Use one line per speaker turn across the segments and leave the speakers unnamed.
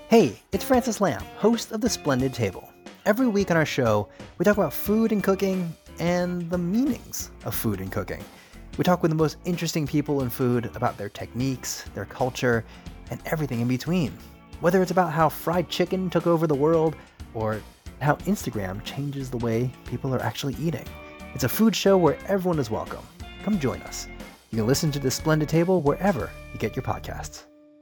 Hey, it's Francis Lamb, host of The Splendid Table. Every week on our show, we talk about food and cooking and the meanings of food and cooking. We talk with the most interesting people in food about their techniques, their culture, and everything in between. Whether it's about how fried chicken took over the world or how Instagram changes the way people are actually eating. It's a food show where everyone is welcome. Come join us. You can listen to The Splendid Table wherever you get your podcasts.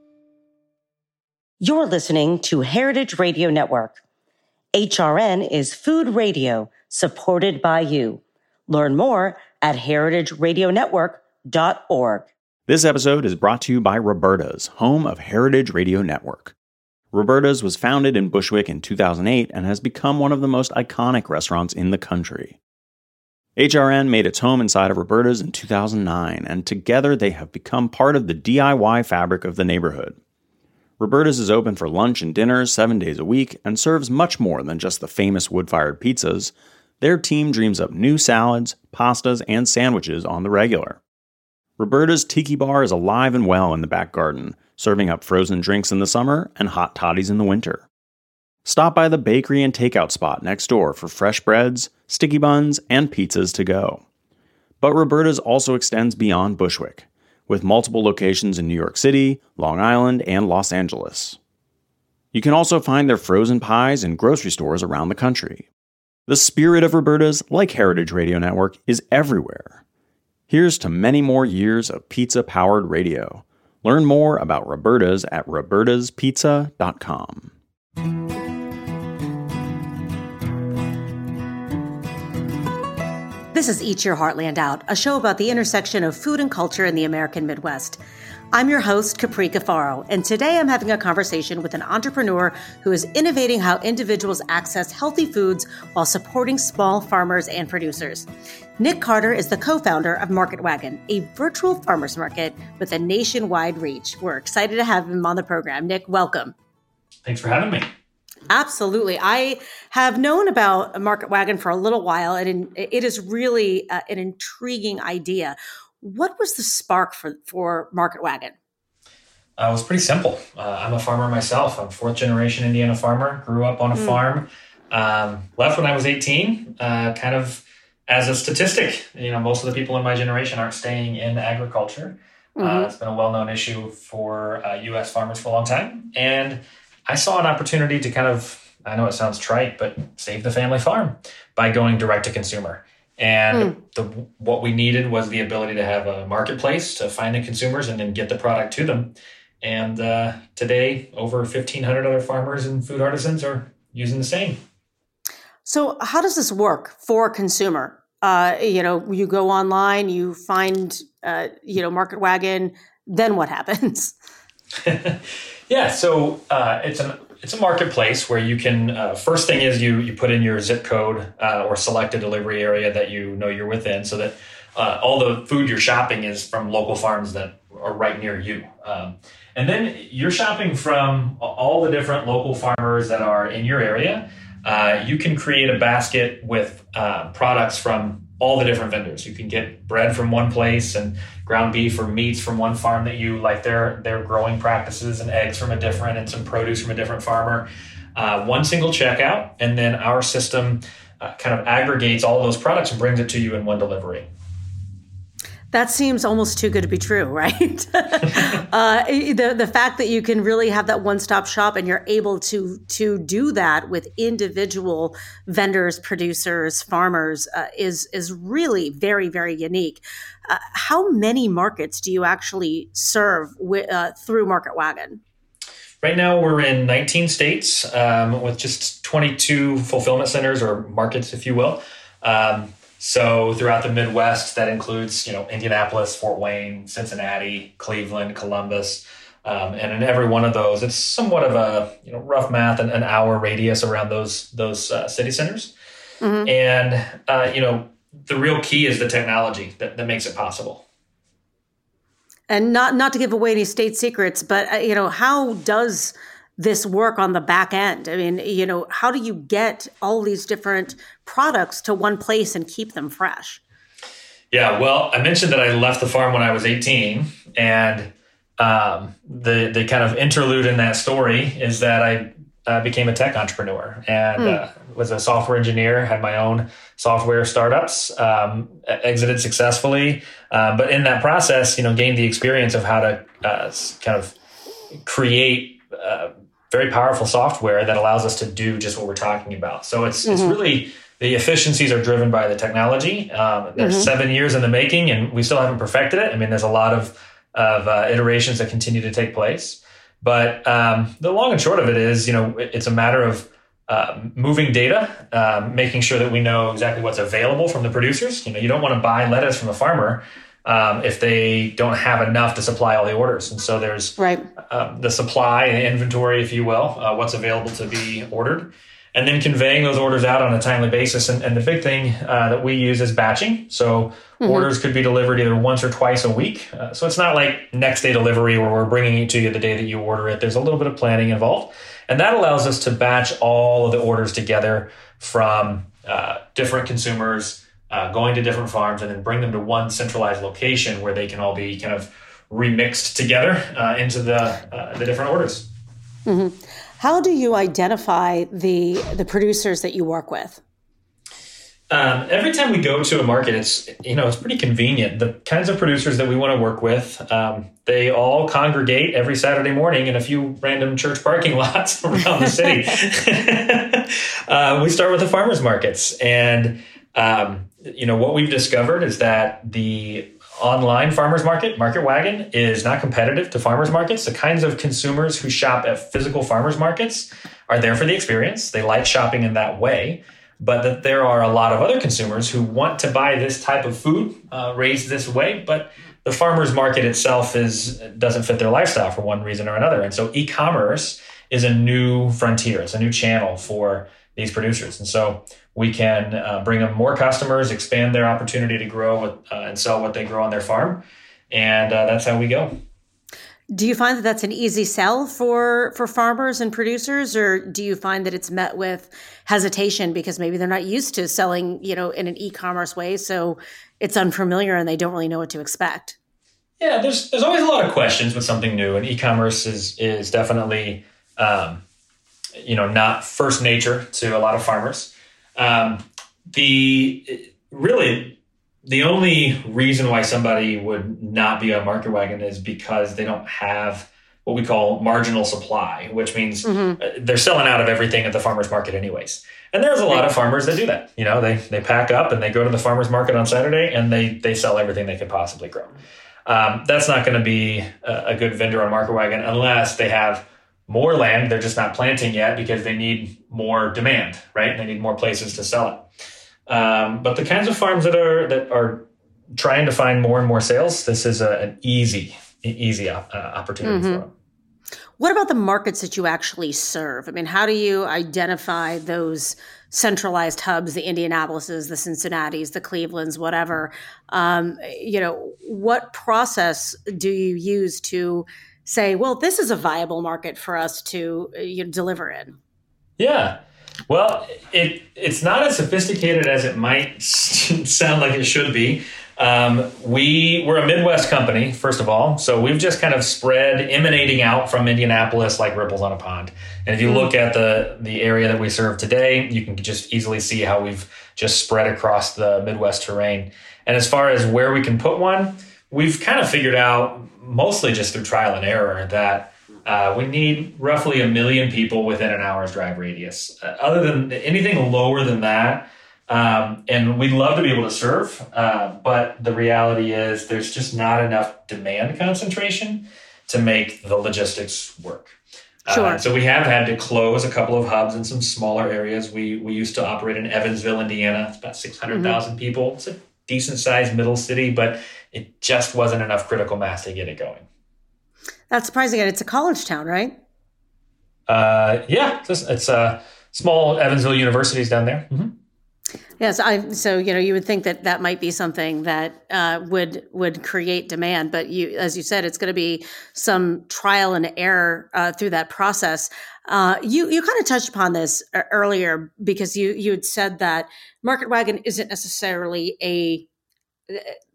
You're listening to Heritage Radio Network. HRN is food radio supported by you. Learn more at heritageradionetwork.org.
This episode is brought to you by Roberta's, home of Heritage Radio Network. Roberta's was founded in Bushwick in 2008 and has become one of the most iconic restaurants in the country. HRN made its home inside of Roberta's in 2009, and together they have become part of the DIY fabric of the neighborhood. Roberta's is open for lunch and dinner 7 days a week and serves much more than just the famous wood-fired pizzas. Their team dreams up new salads, pastas, and sandwiches on the regular. Roberta's Tiki Bar is alive and well in the back garden, serving up frozen drinks in the summer and hot toddies in the winter. Stop by the bakery and takeout spot next door for fresh breads, sticky buns, and pizzas to go. But Roberta's also extends beyond Bushwick, with multiple locations in New York City, Long Island, and Los Angeles. You can also find their frozen pies in grocery stores around the country. The spirit of Roberta's, like Heritage Radio Network, is everywhere. Here's to many more years of pizza-powered radio. Learn more about Roberta's at robertaspizza.com.
This is Eat Your Heartland Out, a show about the intersection of food and culture in the American Midwest. I'm your host, Capri Cafaro, and today I'm having a conversation with an entrepreneur who is innovating how individuals access healthy foods while supporting small farmers and producers. Nick Carter is the co-founder of Market Wagon, a virtual farmers market with a nationwide reach. We're excited to have him on the program. Nick, welcome.
Thanks for having me.
Absolutely. I have known about Market Wagon for a little while, and it is really an intriguing idea. What was the spark for Market Wagon?
It was pretty simple. I'm a farmer myself. I'm fourth generation Indiana farmer, grew up on a farm, left when I was 18, kind of as a statistic. You know, most of the people in my generation aren't staying in agriculture. It's been a well-known issue for U.S. farmers for a long time. And I saw an opportunity to kind of, I know it sounds trite, but save the family farm by going direct to consumer. And what we needed was the ability to have a marketplace to find the consumers and then get the product to them. And today, over 1,500 other farmers and food artisans are using the same.
So how does this work for a consumer? You go online, you find, Market Wagon, then what happens?
Yeah, so it's a marketplace where you can, first thing is you put in your zip code or select a delivery area that you know you're within so that all the food you're shopping is from local farms that are right near you. And then you're shopping from all the different local farmers that are in your area. You can create a basket with products from all the different vendors. You can get bread from one place and ground beef or meats from one farm that you like their growing practices, and eggs from a different, and some produce from a different farmer. One single checkout, and then our system kind of aggregates all of those products and brings it to you in one delivery.
That seems almost too good to be true, right? The fact that you can really have that one-stop shop and you're able to do that with individual vendors, producers, farmers is really very, very unique. How many markets do you actually serve through Market Wagon?
Right now, we're in 19 states with just 22 fulfillment centers, or markets, if you will. So throughout the Midwest, that includes, Indianapolis, Fort Wayne, Cincinnati, Cleveland, Columbus. And in every one of those, it's somewhat of a, rough math, an hour radius around those city centers. Mm-hmm. And, the real key is the technology that makes it possible.
And not to give away any state secrets, but, how does this work on the back end? I mean, how do you get all these different products to one place and keep them fresh?
Yeah, well, I mentioned that I left the farm when I was 18, and the kind of interlude in that story is that I became a tech entrepreneur and was a software engineer, had my own software startups, exited successfully. But in that process, gained the experience of how to kind of create very powerful software that allows us to do just what we're talking about. So it's really, the efficiencies are driven by the technology. There's 7 years in the making and we still haven't perfected it. I mean, there's a lot of iterations that continue to take place. But the long and short of it is, it's a matter of moving data, making sure that we know exactly what's available from the producers. You don't want to buy lettuce from a farmer if they don't have enough to supply all the orders. And so there's the supply and inventory, if you will, what's available to be ordered, and then conveying those orders out on a timely basis. And the big thing that we use is batching. So orders could be delivered either once or twice a week. So it's not like next day delivery where we're bringing it to you the day that you order it. There's a little bit of planning involved. And that allows us to batch all of the orders together from different consumers going to different farms and then bring them to one centralized location where they can all be kind of remixed together into the different orders.
How do you identify the producers that you work with?
Every time we go to a market, it's pretty convenient. The kinds of producers that we want to work with, they all congregate every Saturday morning in a few random church parking lots around the city. We start with the farmers markets. And, what we've discovered is that the online farmers market, Market Wagon, is not competitive to farmers markets. The kinds of consumers who shop at physical farmers markets are there for the experience. They like shopping in that way. But that there are a lot of other consumers who want to buy this type of food raised this way, but the farmers market itself doesn't fit their lifestyle for one reason or another. And so e-commerce is a new frontier. It's a new channel for these producers. And so we can bring them more customers, expand their opportunity to grow and sell what they grow on their farm. And that's how we go.
Do you find that that's an easy sell for farmers and producers, or do you find that it's met with hesitation because maybe they're not used to selling, in an e-commerce way, so it's unfamiliar and they don't really know what to expect?
Yeah, there's always a lot of questions with something new, and e-commerce is definitely, not first nature to a lot of farmers. The only reason why somebody would not be on Market Wagon is because they don't have what we call marginal supply, which means they're selling out of everything at the farmer's market anyways. And there's a lot of farmers that do that. They pack up and they go to the farmer's market on Saturday and they sell everything they could possibly grow. That's not going to be a good vendor on Market Wagon unless they have more land. They're just not planting yet because they need more demand, right? They need more places to sell it. But the kinds of farms that are trying to find more and more sales, this is an easy opportunity for them.
What about the markets that you actually serve? I mean, how do you identify those centralized hubs, the Indianapolises, the Cincinnatis, the Clevelands, whatever? What process do you use to say, well, this is a viable market for us to deliver in?
Yeah. Well, it's not as sophisticated as it might sound like it should be. We're a Midwest company, first of all. So we've just kind of spread emanating out from Indianapolis like ripples on a pond. And if you look at the area that we serve today, you can just easily see how we've just spread across the Midwest terrain. And as far as where we can put one, we've kind of figured out, mostly just through trial and error, that we need roughly 1 million people within an hour's drive radius. Other than anything lower than that, and we'd love to be able to serve, but the reality is there's just not enough demand concentration to make the logistics work.
Sure.
So we have had to close a couple of hubs in some smaller areas. We used to operate in Evansville, Indiana. It's about 600,000 people. It's a decent-sized middle city, but it just wasn't enough critical mass to get it going.
That's surprising. And it's a college town, right?
Yeah, it's a small Evansville University's down there. Mm-hmm.
Yes. So you would think that might be something that would create demand, but as you said, it's going to be some trial and error through that process. You kind of touched upon this earlier because you had said that Market Wagon isn't necessarily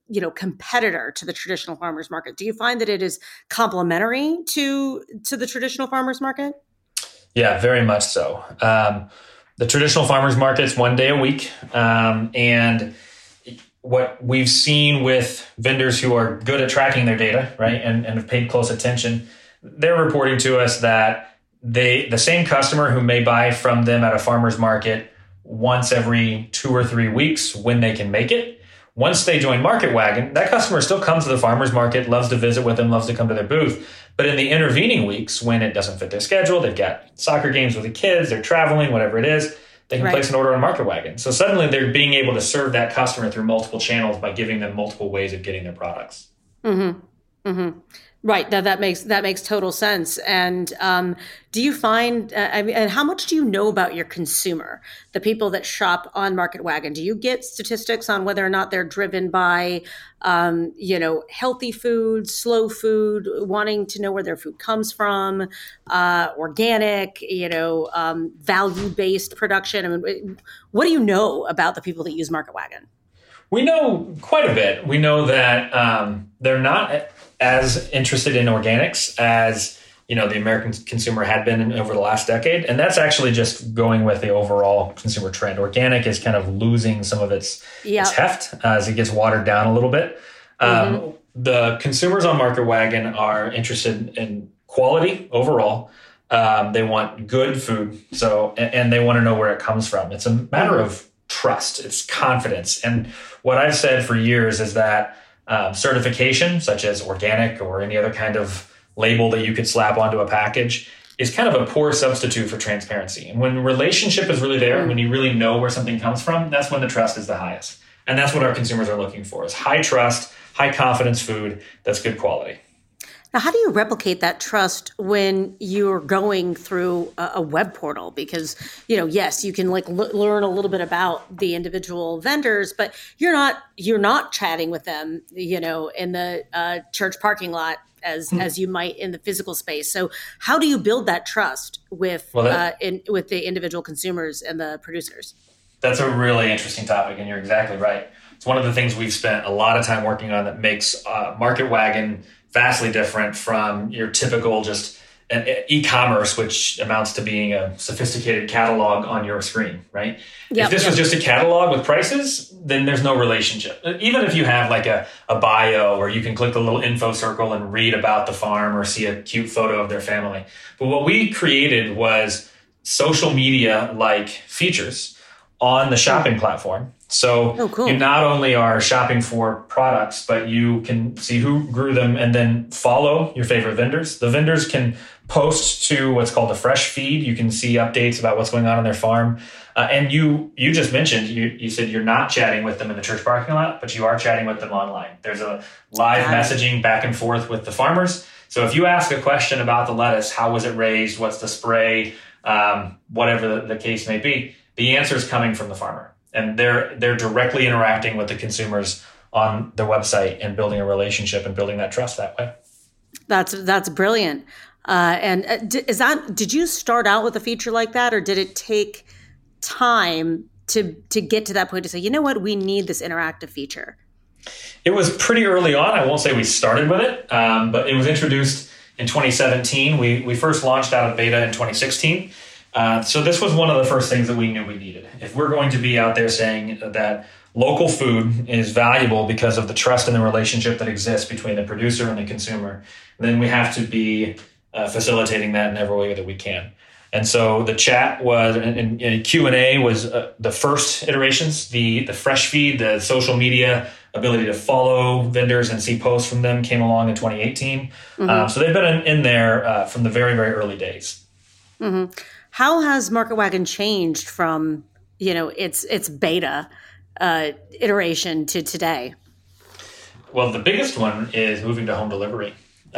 competitor to the traditional farmers market? Do you find that it is complementary to the traditional farmers market?
Yeah, very much so. The traditional farmers market's one day a week. And what we've seen with vendors who are good at tracking their data, right, and have paid close attention, they're reporting to us that the same customer who may buy from them at a farmer's market once every 2 or 3 weeks when they can make it, once they join Market Wagon, that customer still comes to the farmer's market, loves to visit with them, loves to come to their booth. But in the intervening weeks, when it doesn't fit their schedule, they've got soccer games with the kids, they're traveling, whatever it is, they can place an order on Market Wagon. So suddenly they're being able to serve that customer through multiple channels by giving them multiple ways of getting their products.
Mm-hmm. Mm-hmm. Right. That makes total sense. And do you find, and how much do you know about your consumer, the people that shop on Market Wagon? Do you get statistics on whether or not they're driven by, healthy food, slow food, wanting to know where their food comes from, organic, value-based production? I mean, what do you know about the people that use Market Wagon?
We know quite a bit. We know that they're not as interested in organics as the American consumer had been over the last decade, and that's actually just going with the overall consumer trend. Organic is kind of losing some of its heft as it gets watered down a little bit. The consumers on Market Wagon are interested in quality overall. They want good food, and they want to know where it comes from. It's a matter of trust, it's confidence. And what I've said for years is that certification, such as organic or any other kind of label that you could slap onto a package, is kind of a poor substitute for transparency. And when relationship is really there, when you really know where something comes from, that's when the trust is the highest. And that's what our consumers are looking for, is high trust, high confidence food that's good quality.
Now, how do you replicate that trust when you're going through a web portal? Because, yes, you can learn a little bit about the individual vendors, but you're not chatting with them, in the church parking lot as you might in the physical space. So how do you build that trust with the individual consumers and the producers?
That's a really interesting topic, and you're exactly right. It's one of the things we've spent a lot of time working on that makes Market Wagon vastly different from your typical just e-commerce, which amounts to being a sophisticated catalog on your screen, right? If this was just a catalog with prices, then there's no relationship. Even if you have like a bio where you can click the little info circle and read about the farm or see a cute photo of their family. But what we created was social media-like features on the shopping platform. So you not only are shopping for products, but you can see who grew them and then follow your favorite vendors. The vendors can post to what's called a fresh feed. You can see updates about what's going on their farm. And you just mentioned, you said you're not chatting with them in the church parking lot, but you are chatting with them online. There's a live messaging back and forth with the farmers. So if you ask a question about the lettuce, how was it raised? What's the spray? Whatever the case may be, the answer is coming from the farmer. And they're directly interacting with the consumers on their website and building a relationship and building that trust that way.
That's brilliant. Did you start out with a feature like that, or did it take time to get to that point to say, you know what, we need this interactive feature?
It was pretty early on. I won't say we started with it, but it was introduced in 2017. We first launched out of beta in 2016. So this was one of the first things that we knew we needed. If we're going to be out there saying that local food is valuable because of the trust and the relationship that exists between the producer and the consumer, then we have to be facilitating that in every way that we can. And so the chat was, and Q&A was the first iterations. The fresh feed, the social media ability to follow vendors and see posts from them came along in 2018. So they've been in there from the very, very early days.
Mm-hmm. How has Market Wagon changed from, its beta iteration to today?
Well, the biggest one is moving to home delivery.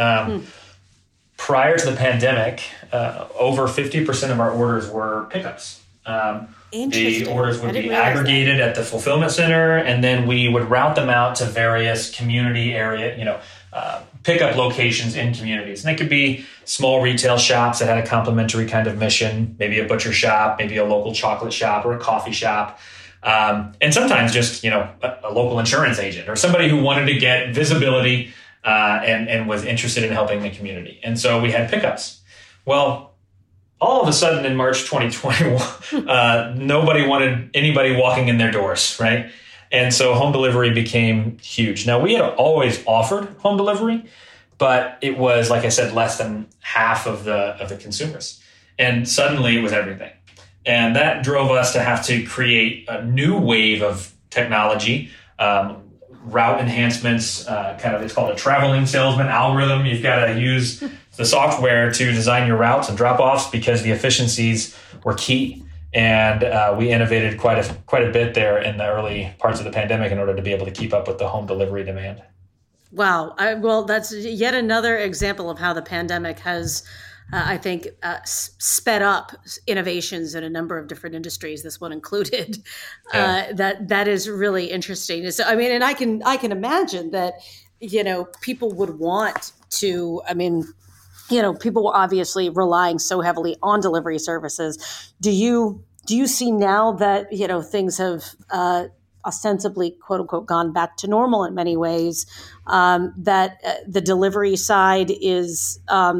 Prior to the pandemic, over 50% of our orders were pickups. The orders would be aggregated at the fulfillment center, and then we would route them out to various community area, pickup locations in communities. And they could be small retail shops that had a complementary kind of mission, maybe a butcher shop, maybe a local chocolate shop or a coffee shop. And sometimes just, a local insurance agent or somebody who wanted to get visibility and was interested in helping the community. And so we had pickups. Well, all of a sudden in March 2021, nobody wanted anybody walking in their doors, right? And so home delivery became huge. Now, we had always offered home delivery, but it was, like I said, less than half of the consumers. And suddenly it was everything. And that drove us to have to create a new wave of technology, route enhancements, it's called a traveling salesman algorithm. You've got to use the software to design your routes and drop-offs because the efficiencies were key. And we innovated quite a bit there in the early parts of the pandemic in order to be able to keep up with the home delivery demand.
Wow. Well, that's yet another example of how the pandemic has, I think, sped up innovations in a number of different industries, this one included. Yeah. That is really interesting. So, and I can imagine that, people would want to, people were obviously relying so heavily on delivery services. Do you see now that, things have ostensibly, quote unquote, gone back to normal in many ways, that the delivery side is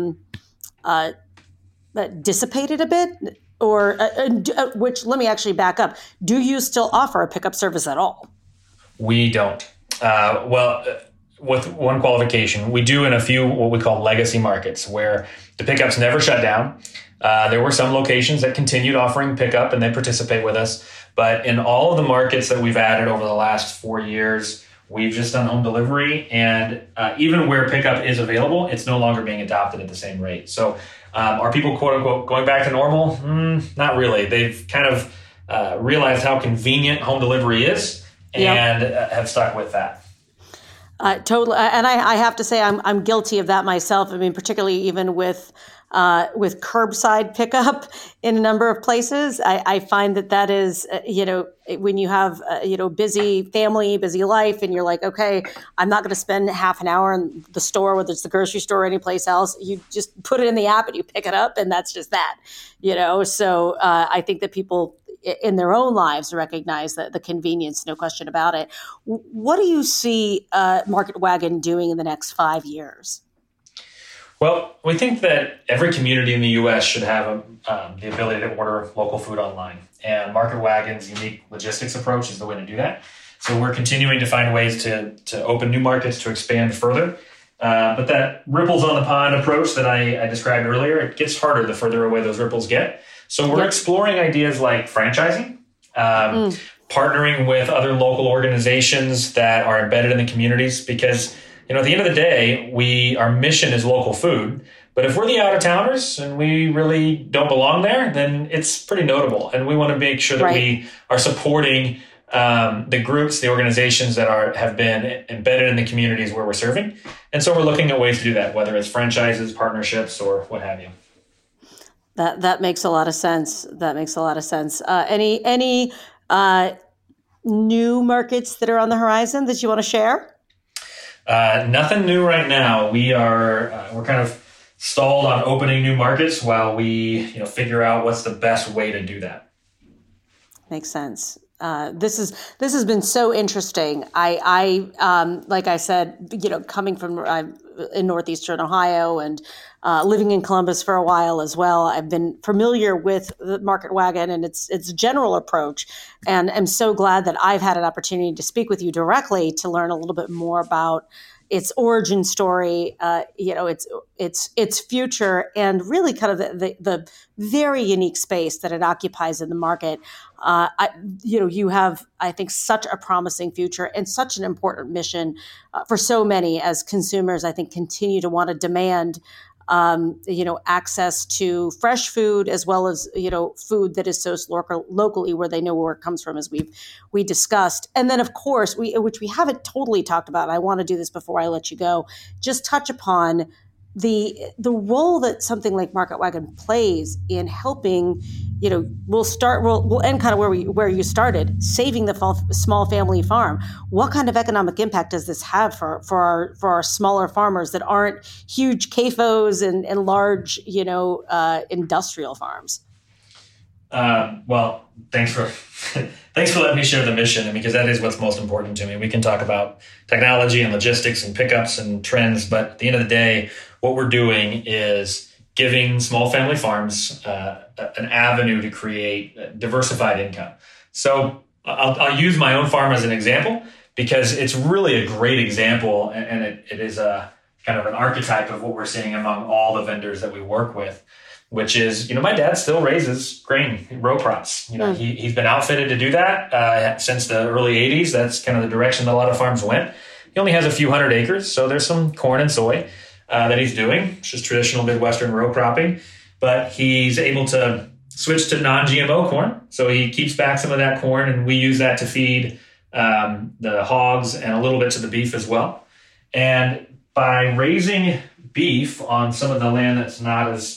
dissipated a bit? Or, which, let me actually back up. Do you still offer a pickup service at all?
We don't. With one qualification, we do in a few what we call legacy markets where the pickups never shut down. There were some locations that continued offering pickup and they participate with us. But in all of the markets that we've added over the last 4 years, we've just done home delivery. And even where pickup is available, it's no longer being adopted at the same rate. So are people, quote unquote, going back to normal? Not really. They've kind of realized how convenient home delivery is and have stuck with that.
Totally. And I have to say I'm guilty of that myself. Particularly even with curbside pickup in a number of places. I find that is, when you have, busy family, busy life, and you're like, okay, I'm not going to spend half an hour in the store, whether it's the grocery store or any place else. You just put it in the app and you pick it up, and that's just that, So I think that people in their own lives recognize the convenience, no question about it. What do you see Market Wagon doing in the next 5 years?
Well, we think that every community in the U.S. should have the ability to order local food online. And Market Wagon's unique logistics approach is the way to do that. So we're continuing to find ways to open new markets, to expand further. But that ripples on the pond approach that I described earlier, it gets harder the further away those ripples get. So we're exploring ideas like franchising, partnering with other local organizations that are embedded in the communities, because at the end of the day, our mission is local food. But if we're the out-of-towners and we really don't belong there, then it's pretty notable. And we want to make sure that we are supporting the groups, the organizations that have been embedded in the communities where we're serving. And so we're looking at ways to do that, whether it's franchises, partnerships, or what have you.
That makes a lot of sense. Any new markets that are on the horizon that you want to share?
Nothing new right now. We're kind of stalled on opening new markets while we figure out what's the best way to do that.
Makes sense. This has been so interesting. I like I said, coming from in northeastern Ohio and living in Columbus for a while as well, I've been familiar with the Market Wagon and its general approach, and I'm so glad that I've had an opportunity to speak with you directly to learn a little bit more about its origin story, its future, and really kind of the very unique space that it occupies in the market. You have, I think, such a promising future and such an important mission for so many as consumers, I think, continue to want to demand access to fresh food as well as, food that is sourced locally where they know where it comes from, as we discussed. And then, of course, which we haven't totally talked about, and I want to do this before I let you go, just touch upon the role that something like Market Wagon plays in helping, we'll end kind of where you started, saving the small family farm. What kind of economic impact does this have for our smaller farmers that aren't huge CAFOs and large, industrial farms?
Well, thanks for letting me share the mission, because that is what's most important to me. We can talk about technology and logistics and pickups and trends, but at the end of the day, what we're doing is giving small family farms an avenue to create diversified income. So I'll use my own farm as an example, because it's really a great example, and it is a kind of an archetype of what we're seeing among all the vendors that we work with, which is, my dad still raises grain, row crops. He's been outfitted to do that since the early 80s. That's kind of the direction that a lot of farms went. He only has a few hundred acres, so there's some corn and soy that he's doing, which is traditional Midwestern row cropping. But he's able to switch to non-GMO corn. So he keeps back some of that corn, and we use that to feed the hogs and a little bit to the beef as well. And by raising beef on some of the land that's not as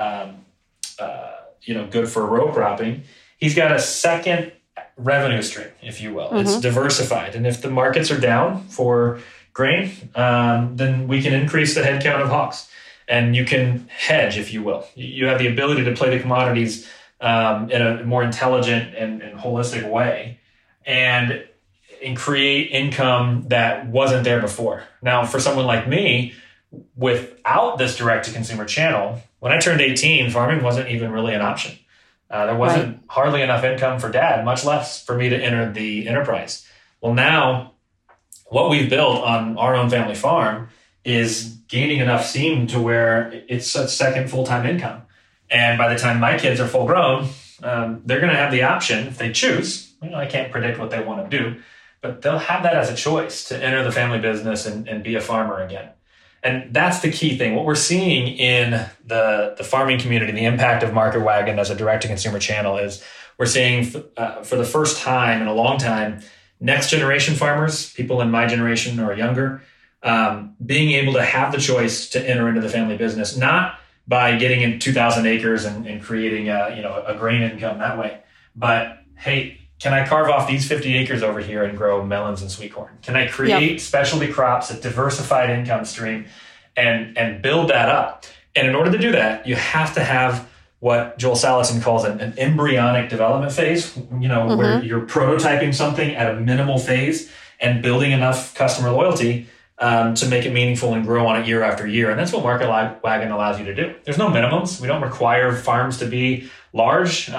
good for row cropping, he's got a second revenue stream, if you will. Mm-hmm. It's diversified. And if the markets are down for grain, then we can increase the head count of hogs. And you can hedge, if you will. You have the ability to play the commodities in a more intelligent and holistic way, and create income that wasn't there before. Now, for someone like me, without this direct-to-consumer channel, when I turned 18, farming wasn't even really an option. There wasn't hardly enough income for Dad, much less for me to enter the enterprise. Well, now, what we've built on our own family farm is gaining enough steam to where it's a second full-time income. And by the time my kids are full-grown, they're going to have the option, if they choose. I can't predict what they want to do, but they'll have that as a choice to enter the family business and be a farmer again. And that's the key thing. What we're seeing in the farming community, the impact of Market Wagon as a direct-to-consumer channel, is we're seeing for the first time in a long time, next generation farmers, people in my generation or younger, being able to have the choice to enter into the family business, not by getting in 2,000 acres and creating a grain income that way, but hey, can I carve off these 50 acres over here and grow melons and sweet corn? Can I create specialty crops, a diversified income stream, and build that up? And in order to do that, you have to have what Joel Salatin calls an embryonic development phase, where you're prototyping something at a minimal phase and building enough customer loyalty to make it meaningful and grow on it year after year. And that's what Market Wagon allows you to do. There's no minimums. We don't require farms to be large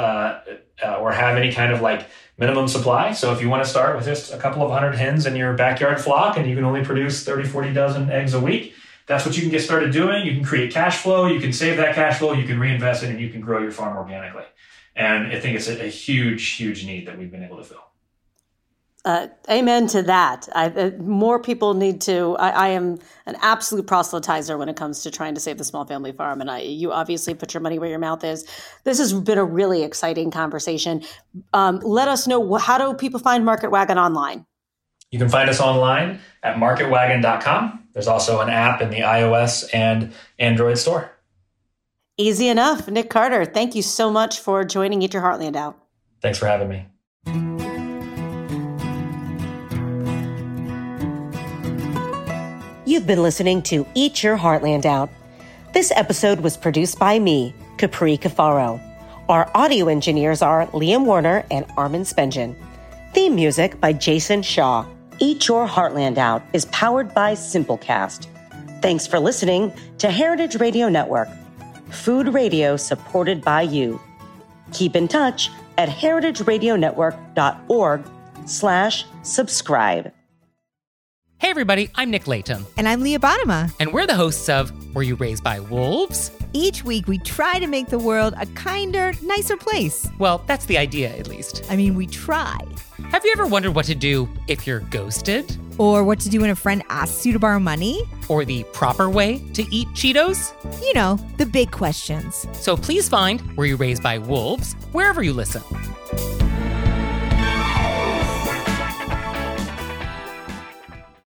or have any kind of minimum supply. So if you want to start with just a couple of hundred hens in your backyard flock and you can only produce 30, 40 dozen eggs a week, that's what you can get started doing. You can create cash flow. You can save that cash flow. You can reinvest it, and you can grow your farm organically. And I think it's a huge, huge need that we've been able to fill.
Amen to that. More people need to. I am an absolute proselytizer when it comes to trying to save the small family farm, and you obviously put your money where your mouth is. This has been a really exciting conversation. Let us know, how do people find Market Wagon online?
You can find us online at marketwagon.com. There's also an app in the iOS and Android store.
Easy enough. Nick Carter, thank you so much for joining Eat Your Heartland Out.
Thanks for having me.
You've been listening to Eat Your Heartland Out. This episode was produced by me, Capri Cafaro. Our audio engineers are Liam Warner and Armin Spengen. Theme music by Jason Shaw. Eat Your Heartland Out is powered by Simplecast. Thanks for listening to Heritage Radio Network, food radio supported by you. Keep in touch at heritageradionetwork.org/subscribe.
Hey everybody, I'm Nick Latham.
And I'm Leah Bottima.
And we're the hosts of Were You Raised by Wolves?
Each week we try to make the world a kinder, nicer place.
Well, that's the idea, at least.
I mean, we try.
Have you ever wondered what to do if you're ghosted?
Or what to do when a friend asks you to borrow money?
Or the proper way to eat Cheetos?
You know, the big questions.
So please find Were You Raised by Wolves wherever you listen.